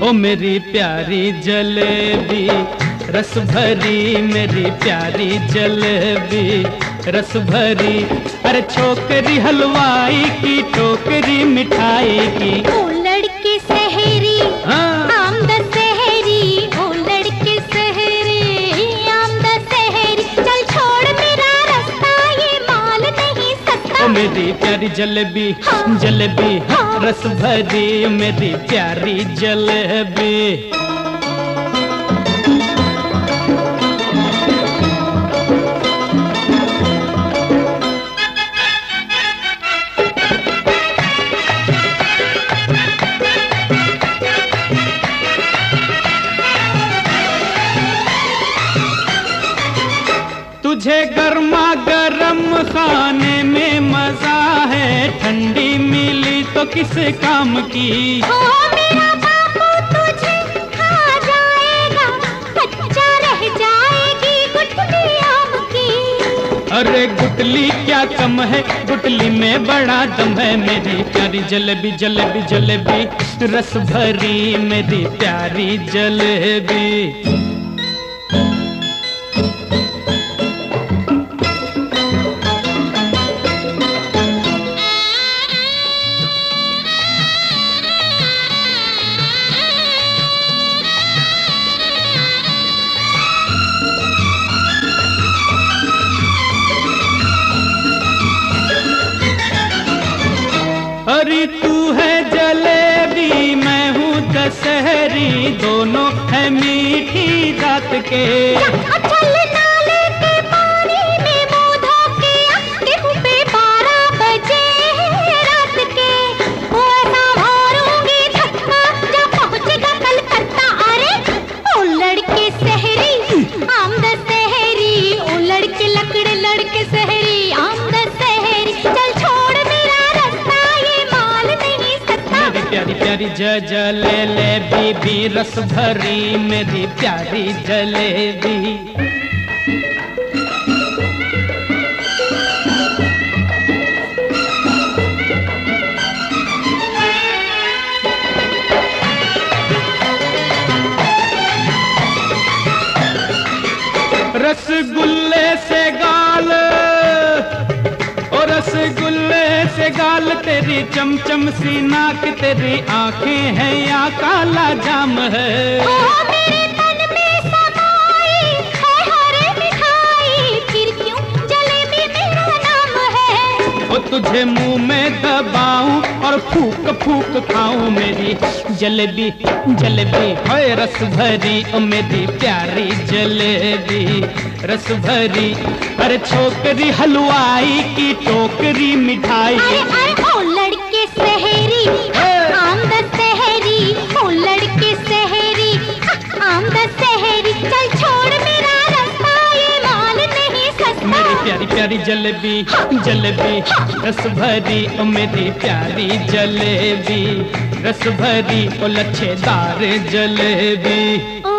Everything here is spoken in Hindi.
ओ मेरी प्यारी जलेबी रस भरी, मेरी प्यारी जलेबी रस भरी। अरे छोकरी हलवाई की, टोकरी मिठाई की। ओ लड़के सहरी आमद सहरी, ओ लड़के सहरी आमद सहरी। चल छोड़ मेरा रास्ता, ये माल नहीं सस्ता। ओ मेरी प्यारी जलेबी जलेबी रस भरी, मेरी प्यारी जलेबी। तुझे गर्मा गर्म खाने में मजा है, ठंडी मिली तो किस काम की। ओ मेरा बापू तुझे खा जाएगा, कच्चा रह जाएगी गुठली आम की। अरे गुटली क्या कम है, गुटली में बड़ा दम है। मेरी प्यारी जलेबी जलेबी जलेबी रस भरी, मेरी प्यारी जलेबी। अरे तू है जलेबी, मैं हूँ दशहरी, दोनों है मीठी दांत के। चल नाले के पानी में मुँह धो के, गेहूं पे 12 बजे रात के। वो ऐसा मारूंगी धक्का, जा पहुँचेगा कलकत्ता। अरे ओ लड़के सहरी आमद सहरी, ओ लड़के लकड़े लड़के सहरी आमद सहरी। चल छोड़ मेरा रास्ता, ये माल नहीं सस्ता। मेरी प्यारी प्यारी जलेबी भी रस भरी, मेरी प्यारी जलेबी। रसगुल्ले से गाल, और रसगुल्ले से गाल तेरी, चमचम सी नाक तेरी, आंखें हैं या काला जाम है। ओ मेरे तन में समाई है हरे मिठाई, फिर क्यों जलेबी मेरा नाम है। ओ तुझे मुंह में दबाऊं और फूक फूक खाऊं, मेरी जलेबी जलेबी है रस भरी, ओ मेरी प्यारी जलेबी रस भरी। अरे छोकरी हलवाई की, टोकरी मिठाई। अरे ओ लड़के सहरी आमद सहरी, ओ लड़के सहरी आमद सहरी। चल छोड़ मेरा रास्ता, ये माल नहीं सस्ता। मेरी प्यारी प्यारी जलेबी जलेबी रस भरी, ओ मेरी प्यारी जलेबी रस भरी, ओ लच्छेदार जलेबी।